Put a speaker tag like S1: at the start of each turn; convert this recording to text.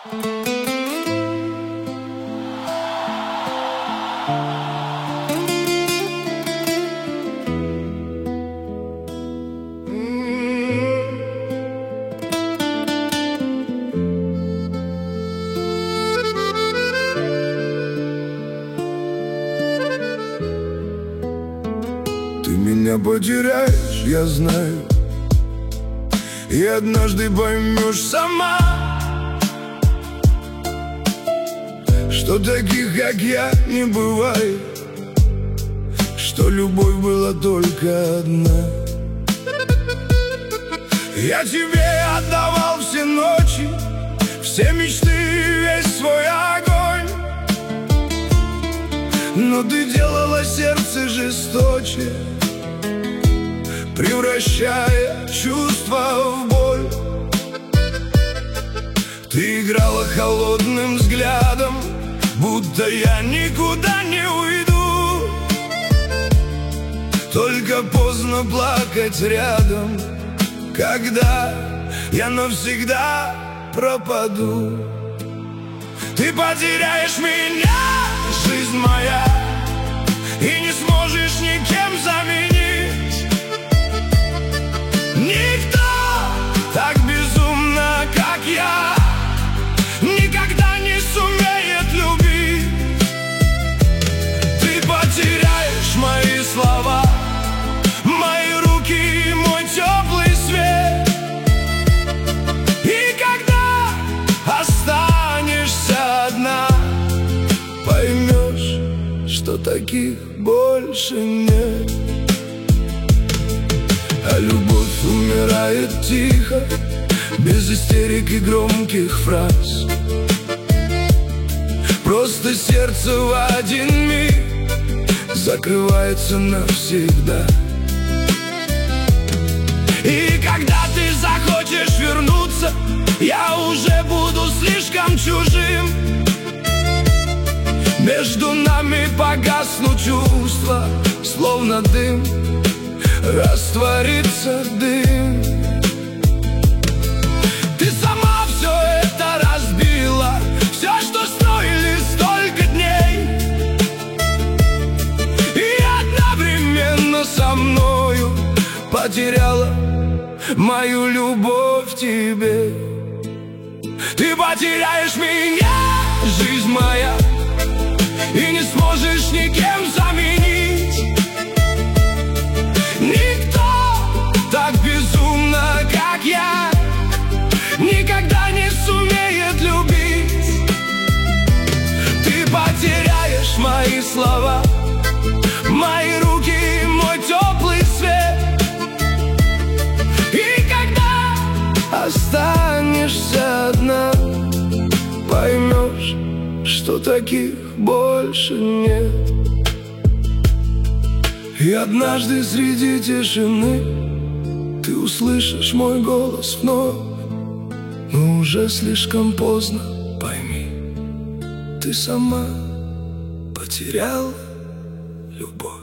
S1: Ты меня потеряешь, я знаю, и однажды поймешь сама, что таких, как я, не бывает, что любовь была только одна. Я тебе отдавал все ночи, все мечты, весь свой огонь, но ты делала сердце жесточе, превращая чувства в боль. Ты играла холодным взглядом, будто я никуда не уйду, только поздно плакать рядом, когда я навсегда пропаду. Ты потеряешь меня, жизнь моя, и не сможешь никем заменить. Никто так безумно, как я, никогда не сумеет любить. Ты потеряешь мои слова, мои руки и мой теплый свет. И когда останешься одна, поймешь, что таких больше нет. А любовь умирает тихо, без истерик и громких фраз. Просто сердце в один миг закрывается навсегда. И когда ты захочешь вернуться, я уже буду слишком чужим. Между нами погаснут чувства, словно дым, растворится дым. Ты сама все это разбила, все, что строили столько дней, и одновременно со мною потеряла мою любовь к тебе. Ты потеряешь меня, жизнь моя, и не сможешь никем заменить. Никто так безумно, как я, никогда не сумеет любить. Ты потеряешь мои слова, мои руки и мой теплый свет. И когда останешься одна, поймешь, что таких больше нет. И однажды среди тишины ты услышишь мой голос вновь, но уже слишком поздно, пойми, ты сама потеряла любовь.